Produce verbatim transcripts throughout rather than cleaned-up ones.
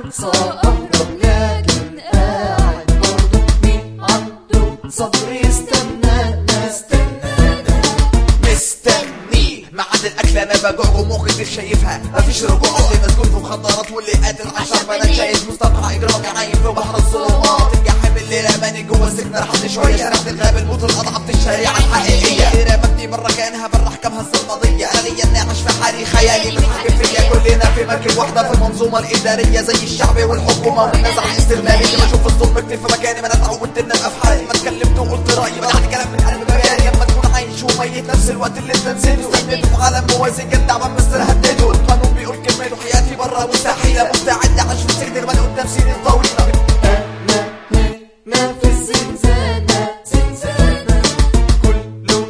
فرصة أهرب لكن قاعد برضه مين عنده صبر يستنانا استنانا مستني ميعاد الاكل انا بجوع ومخي مش شايفها مفيش رجوع اللي مسجون في مخدرات واللي قاتل عشر بنات شايف مستنقع اجرامك عايم في بحر الظلمات الجحيم اللي رماني جوه السجن رحت شويه سرحت الغاب الموت الاضعف الشريعه الحقيقيه رمتني بره كانها بره احكامها الصدمضيه انا ليا الناعش في حالي خيالي بتحكم فيا كلنا في مركب واحده في المنظومه الاداريه زي الشعب والحكومه والنزعه الاستغلاليه لما اشوف الظلم اكتب في مكاني ما انا اتعودت ان ابقى في حالي ما اتكلمت وقلت رايي بدات كلام من قلب بياني اما تكون عايش وميت نفس الوقت اللي انت نسيته استنيت في عالم موازي جد عم مستر هدده القانون بيقول كلمته حياتي بره مستحيله مستعد اعيش في السجن غير قدام سنين طويله انا هنا في الزنزانة زنزانة كله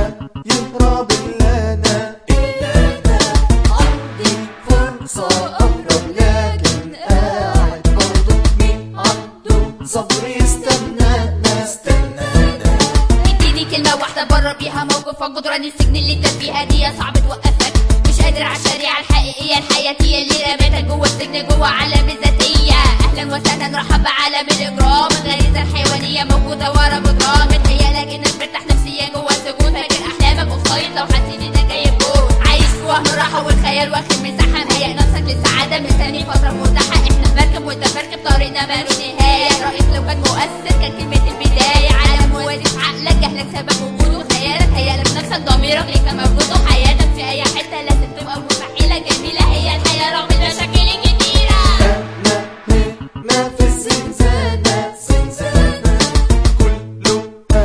يهرب الا انا الا انا عندي فرصة اهرب لكن قاعد برضه مين عنده صبر يستنانا استنانا اديني كلمة واحدة برر بيها موقفك جدران السجن اللي انت فيها دي صعب توقفك مش قادر على الشريعة الحقيقية الحياتية اللي رميتك جوه السجن جوه عالم الذاتية اهلا وسهلا رحب بعالم الاجرام الغريزة الحيوانية موجودة ورا جدران متهيألك انك مرتاح نفسيا جوه السجون فاكر احلامك اوفسايد لو حسيت انك جاي بجول عايش في وهم الراحة والخيال واخد مساحة مهيأ نفسك للسعادة مستني فترة مرتاحة احنا في مركب وانت في مركب طريقنا مالوش نهاية رأيك لو كان مؤثر كان كلمة البداية عالم موازي في عقلك جهلك سبب وجوده خيالك هيألف نفسك ضميرك ليك موجود وحياتك في اي حتة لازم تبقى مستحيلة جميلة هي الحياة رغم المشاكل الكتيرة انا هنا في الزنزانة زنزانة كله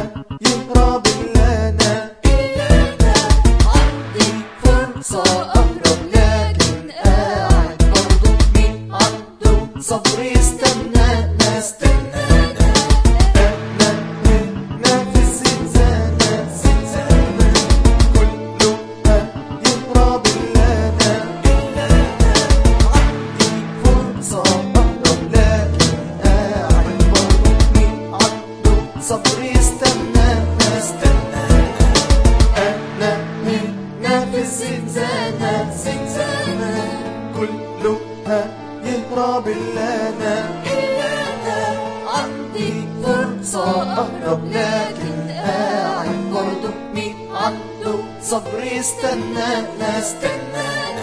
يهرب الا انا الا انا عندي فرصة اهرب لكن قاعد برضه مين عنده صبر يستنانا استنانا انا هنا في الزنزانة زنزانة كله يهرب الا انا الا انا عندي فرصة اهرب لكن قاعد برضه مين عنده صبر يستنانا استنانا انا هنا في الزنزانة زنزانة كله يهرب الا انا الا انا عندي فرصة اهرب لكن قاعد برضه مين عنده صبر يستنانا استنانا